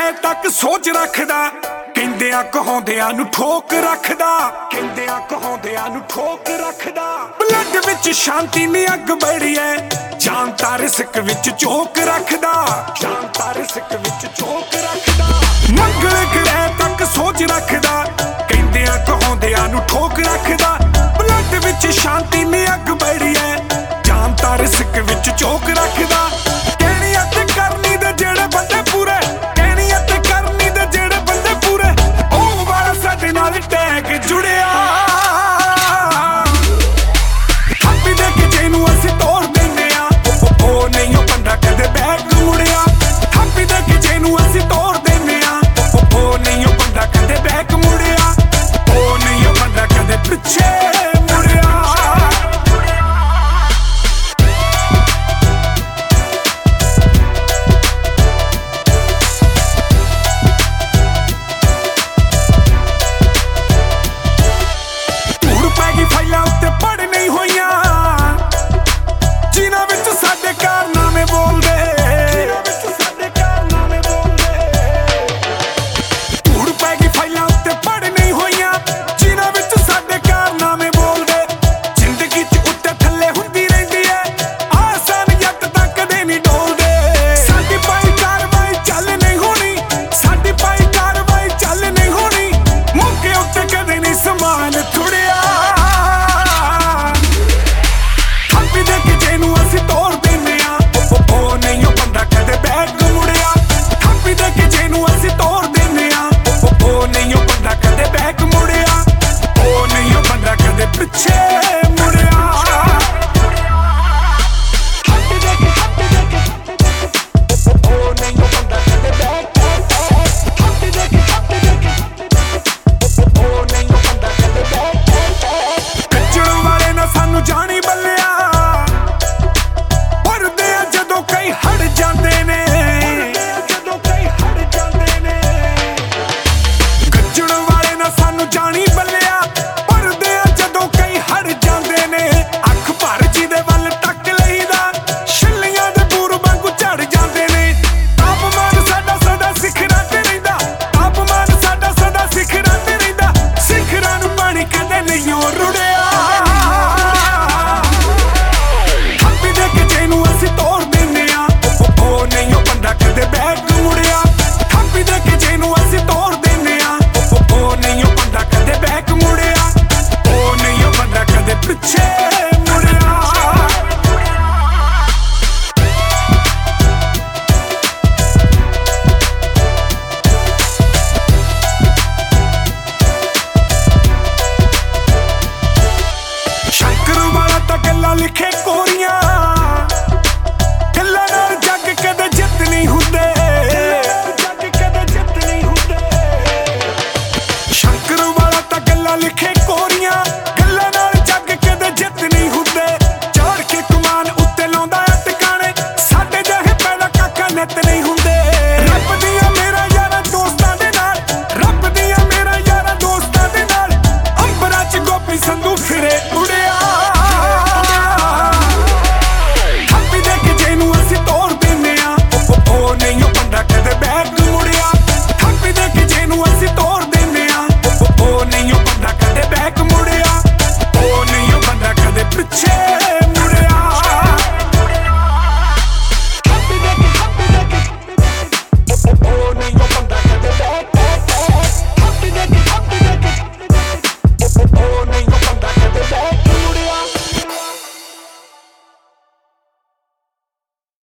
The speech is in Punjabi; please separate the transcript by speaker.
Speaker 1: ਗ੍ਰਹਿ ਤੱਕ ਸੋਚ ਰੱਖਦਾ, ਕਹਿੰਦਿਆਂ ਕਹਾਉਂਦਿਆਂ ਨੂੰ ਠੋਕ ਰੱਖਦਾ, ਕਹਿੰਦਿਆਂ ਕਹਾਉਂਦਿਆਂ ਨੂੰ ਠੋਕ ਰੱਖਦਾ। ਬਲੱਡ ਵਿੱਚ ਸ਼ਾਂਤੀ ਨੀ ਅੱਗ ਬੜੀ ਐ, ਜਾਨ ਤਾਂ ਰਿਸਕ ਵਿੱਚ ਝੋਕ ਰੱਖਦਾ, ਜਾਨ ਤਾਂ ਰਿਸਕ ਵਿੱਚ ਝੋਕ ਰੱਖਦਾ। ਮੰਗਲ ਗ੍ਰਹਿ ਤੱਕ ਸੋਚ ਰੱਖਦਾ, ਕਹਿੰਦਿਆਂ ਕਹਾਉਂਦਿਆਂ ਨੂੰ ਠੋਕ ਰੱਖਦਾ। ਬਲੱਡ ਵਿੱਚ ਸ਼ਾਂਤੀ ਨੀ ਅੱਗ ਬੜੀ ਐ, ਜਾਨ ਤਾਂ ਰਿਸਕ ਵਿੱਚ ਝੋਕ ਰੱਖਦਾ। ਕਹਿਣੀ ਅਤੇ ਕਰਨੀ ਦੇ ਜਿਹੜੇ ਬੰਦੇ ਪੂਰੇ, ਕਹਿਣੀ ਅਤੇ ਕਰਨੀ ਦੇ ਜਿਹੜੇ ਬੰਦੇ ਪੂਰੇ, ਉਹ ਵਾਲਾ ਸਾਡੇ ਨਾਲ ਟੈਗ ਜੁੜਿਆ। ਥਾਪੀ ਦੇ ਕੇ ਜਿਹਨੂੰ ਅਸੀਂ ਤੋੜ ਦਿੰਦੇ ਆ, ਉਹ ਨਹੀਂ ਉਹ ਬੰਦਾ ਕਦੇ ਬੈਕ ਮੁੜਿਆ। ਥਾਪੀ ਦੇ ਕੇ ਜਿਹਨੂੰ ਅਸੀਂ ਤੋੜ ਦਿੰਦੇ ਆ, ਉਹ ਨਹੀਂ ਉਹ ਬੰਦਾ ਕਦੇ ਬੈਕ ਮੁੜਿਆ, ਉਹ ਨਹੀਂ ਉਹ ਬੰਦਾ ਕਦੇ ਪਿੱਛੇ ਮੁੜਿਆ। ਫਾਈਲਾਂ ਉੱਤੇ ਪੜ੍ਹ ਨਹੀਂ ਹੋਈਆਂ, ਜਿਨ੍ਹਾਂ ਵਿੱਚ ਸਾਡੇ ਕਾਰਨਾਮੇ ਬੋਲਦੇ, ਜਿਨ੍ਹਾਂ ਵਿੱਚ ਸਾਡੇ ਕਾਰਨਾਮੇ ਬੋਲਦੇ। ਧੂੜ ਪੈ ਗਈ ਫਾਈਲਾਂ ਉੱਤੇ ਪੜ੍ਹ ਨਹੀਂ ਹੋਈਆਂ, ਜਿਨ੍ਹਾਂ ਵਿੱਚ ਸਾਡੇ ਕਾਰਨਾਮੇ ਬੋਲਦੇ। ਜ਼ਿੰਦਗੀ 'ਚ ਉੱਤੇ ਥੱਲੇ ਹੁੰਦੀ ਰਹਿੰਦੀ ਐ, ਆਸਾਨ ਜੱਟ ਤਾਂ ਕਦੇ ਨਹੀਂ ਡੋਲਦੇ। ਸਾਡੀ ਪਾਈ ਕਾਰਵਾਈ ਚੱਲ ਨਹੀਂ ਹੋਣੀ, ਸਾਡੀ ਪਾਈ ਕਾਰਵਾਈ ਚੱਲ ਨਹੀਂ ਹੋਣੀ, ਮੌਕੇ ਉੱਤੇ ਕਦੇ ਨਹੀਂ ਸਮਾਨ ਥੁੜਿਆ। ਜਾਣੀ ਬੱਲਿਆ ਵਰਦੇ ਆ ਜਦੋਂ ਕਈ ਹੜ ਜਾਂਦੇ ਨੇ, ਜਦੋਂ ਕਈ ਹੜ ਜਾਂਦੇ ਨੇ। ਗੱਜਣ ਵਾਲੇ ਨਾ ਸਾਨੂੰ ਜਾਣੀ ਬੱਲਿਆ ਵਰਦੇ ਆ ਜਦੋਂ ਕਈ ਹੜ ਜਾਂਦੇ ਨੇ। ਅੱਖ ਭਰ ਜਿਹਦੇ ਵੱਲ ਟੱਕ ਲਈਦਾ, ਛਿੱਲੀਆਂ ਦੇ ਬੂਰ ਵਾਂਗੂ ਝੜ ਜਾਂਦੇ ਨੇ। ਤਾਪਮਾਨ ਸਾਡਾ ਸਦਾ ਸਿਖਰਾਂ ਤੇ ਰਹਿੰਦਾ, ਤਾਪਮਾਨ ਸਾਡਾ ਸਦਾ ਸਿਖਰਾਂ ਤੇ ਰਹਿੰਦਾ। ਸਿਖਰਾਂ ਨੂੰ ਪਾਣੀ ਕਦੇ ਨਹੀਂ ਓ ਰੁੜਿਆ। ਸ਼ੰਕਰ ਵਾਲਾ ਤਾਂ ਗੱਲਾਂ ਲਿਖੇ ਕੋਈ